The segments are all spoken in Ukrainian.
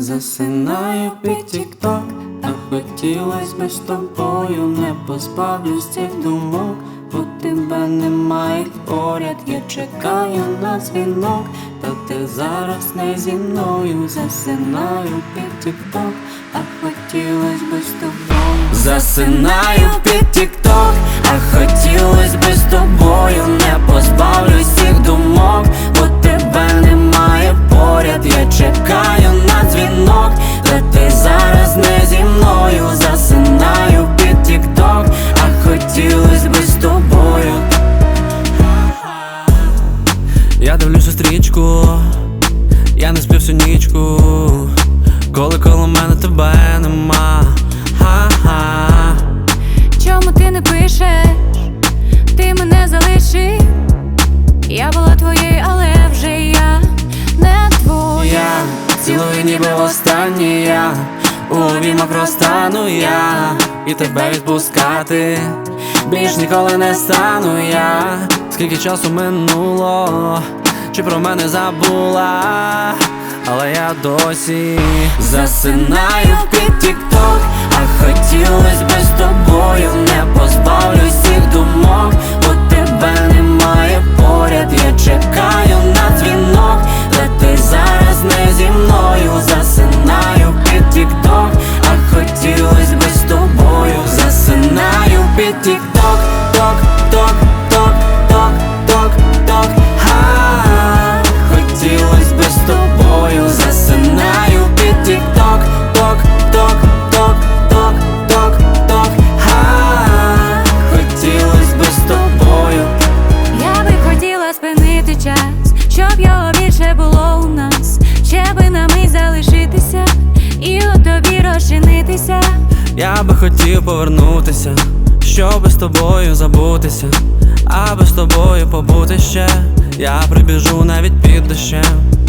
Засинаю під тік-ток, а хотілось би з тобою. Не позбавлюсь цих думок, бо тебе немає поряд. Я чекаю на дзвінок, та ти зараз не зі мною. Засинаю під тік-ток, а хотілось би з тобою. Засинаю під тік-ток, а хотілось би з тобою. Не позбавлюсь цих думок, бо тебе немає поряд. Я чекаю на дзвінок, та ти зараз не зі мною. Засинаю під тік-ток, а хотілось би з тобою. Я дивлюся стрічку, я не сплю всю нічку, коли коло мене тебе нема. Ха-ха. Чому ти не пишеш? Ти мене залишив. Я була твоєю, але вже я не твоя. Я цілую ніби востаннє, я у обіймах розтану я. І тебе відпускати більш ніколи не стану я. Скільки часу минуло, чи про мене забула, але я досі засинаю під тік-ток, а хотілось би з тобою. Не позбавлюсь цих думок, бо тебе немає поряд. Я чекаю на дзвінок, та ти зараз не зі мною. Засинаю під тік-ток, а хотілось би з тобою. Засинаю під тік-ток, ток, ток, ток, ток, ток, ток, ха. Хотілось би з тобою. Засинаю під тік-ток, ток, ток, ток, ток, ток, ток, ха. Хотілось би з тобою. Я би хотіла спинити час, щоб його більше було у нас. Ще би на мить залишитися і у тобі розчинитися. я би хотів повернутися, щоб з тобою забутися, аби з тобою побути ще. Я прибіжу навіть під дощем.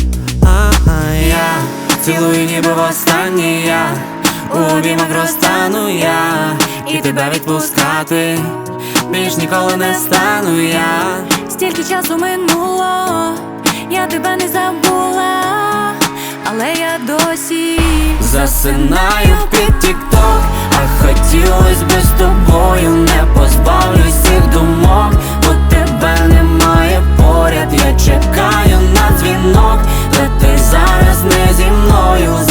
Я цілую ніби востаннє, я у обіймах розтану я. І тебе відпускати більш ніколи не стану я. Стільки часу минуло, я тебе не забула, але я досі засинаю під тік-ток, а хотілось би з тобою. Не позбавлюсь цих думок, бо тебе немає поряд. Я чекаю на дзвінок, та ти зараз не зі мною.